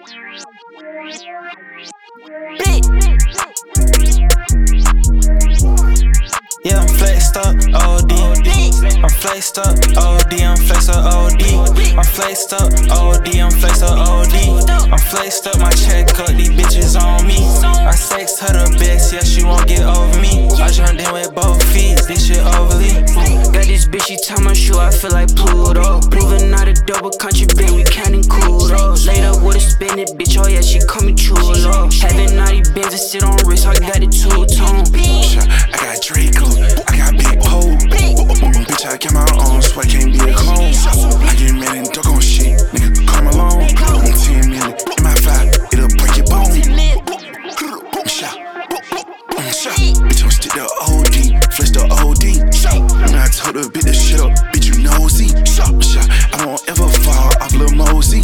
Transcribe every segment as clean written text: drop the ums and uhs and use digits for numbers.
Yeah, I'm flexed up, OD. I'm flexed up, OD. I'm flexed up, OD. I'm flexed up, OD. I'm flexed up, OD. I'm flexed up, my check up, these bitches on me. I sexed her the best, yeah, she won't get over me. I jumped in with both feet, this shit overly. Got this bitch, she tie my shoe, I feel like Pluto. Moving out of double country, bang, we counting kudos. Laid up with a spinning bitch, oh yeah, she call me chulo. Having naughty bands and sit on wrist, I got it two-tone. I got Draco, I got Big Pole. Bitch, I got my own, so I can't be a clone. I get mad and duck on shit, nigga, come along. I'm 10 million in my fly, it'll break your bone. Shot. Bitch, I'm stick to OD, flex to OD. When I told her, bitch, this shit up, bitch, you nosy. I won't ever fall off Lil Mosey.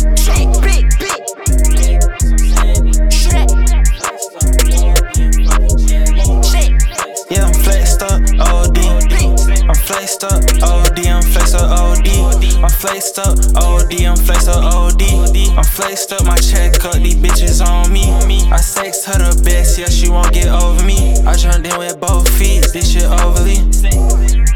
Yeah, I'm flexed up, OD. I'm flexed up, OD. I'm flexed up, OD. I'm flexed up, OD. I'm flexed up, OD. I'm flexed up, my check up, these bitches on me. I sexed her the best, yeah, she won't get over me. I jumped in with both feet, this shit overly.